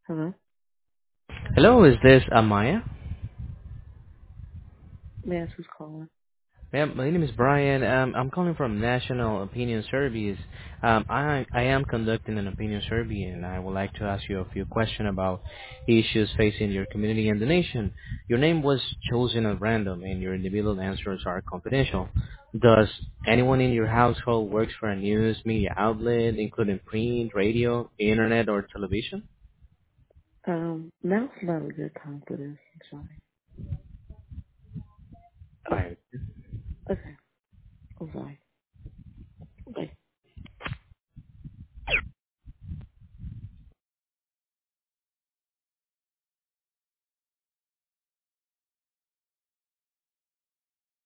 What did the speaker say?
Hello? Hello, is this Amaya? May I ask who's calling? Yeah, my name is Brian. I'm calling from National Opinion Surveys. I am conducting an opinion survey, and I would like to ask you a few questions about issues facing your community and the nation. Your name was chosen at random, and your individual answers are confidential. Does anyone in your household works for a news media outlet, including print, radio, internet, or television? Now's not a good time for this. I'm sorry. All right. Okay. I'm sorry.